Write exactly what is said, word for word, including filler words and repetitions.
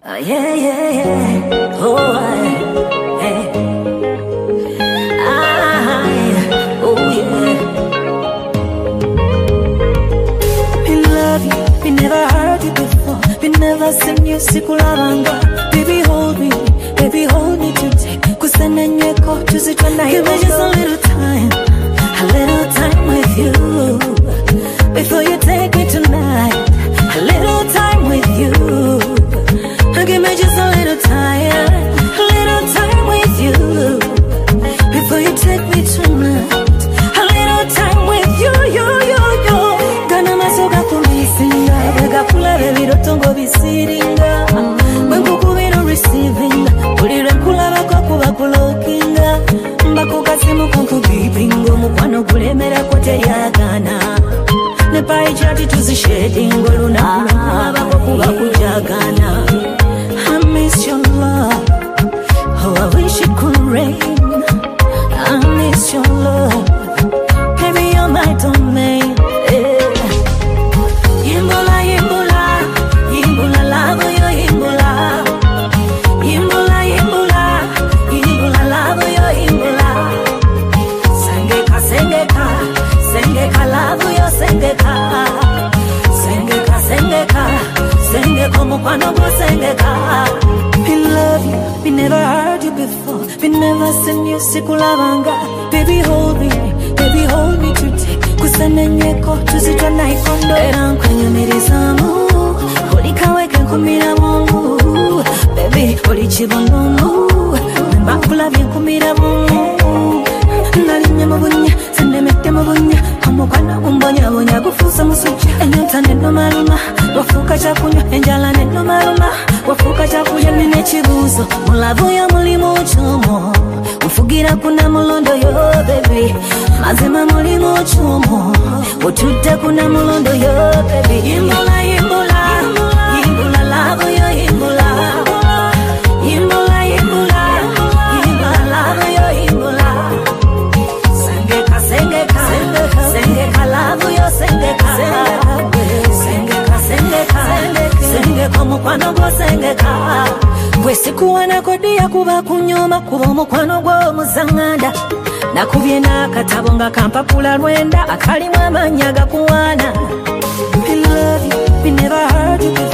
Uh, yeah, yeah, yeah. Oh, I, hey. I, oh, yeah. We love you, we never heard you before. We never seen you, sikulavanga. Baby, hold me, baby, hold me today. Kusana nyeko, tuzitwana. Give me just a little time, a little time with you. Before you take me tonight, a little time with you. Give me just a little time, a little time with you. Before you take me tonight, a little time with you, you, you, you. Gana masoga kumisinga, vega kula veviro tongo visiringa. Mwengu kuviro receiving, ulire kula vako kuva kulokinga. Mbaku kasimu kunku bipingo, mukwano kulemera kote ya gana. Nepa ichati tuzi shedingo, luna luna vako kuva kujagana. I miss your love, oh I wish it could rain. I miss your love, baby you're my domain, yeah. Yimbula, yimbula, yimbula love yo yimbula. Yimbula, yimbula, yimbula love yo yimbula. Sengeka, sengeka, sengeka love yo sengeka. Sengeka, sengeka, sengeka mukwano go sengeka. We love you, we never heard you before. We never seen you, sikulavanga. Baby hold me, baby hold me today. Kusana nyeko, tuzitwa na ikondo. Era nkwenye mirizamu, ulikaweke nkumira mungu. Baby, ulichibonomu, mbakula vyenkumira mungu. Nalinya mabunya, sendemete mabunya. Hamukwana umbonya, bonya gufusa musuja. Enyota neno maruma, wafuka chakunya. Enjala neno maruma, wafuka chakunya. Nine chibuzo, mulavu ya mulimu uchomo. Mfugira kuna mulondo yo baby. Mazema mulimu uchomo. Ututa kuna mulondo yo baby. Yimbula, yimbula, yimbula love yo yimbula. Yimbula, yimbula, yimbula love yo yimbula. Sengeka, sengeka, sengeka love yo sengeka. Sengeka, sengeka, sengeka mukwano go sengeka. Wesikuwa na kodi ya kuba kunyoma, kuba mukwano gwo muzanganda. Nakubye n'akatabo nga kampapula lwenda, akalimu amanya gakuwaana. We love you, we never heard you before.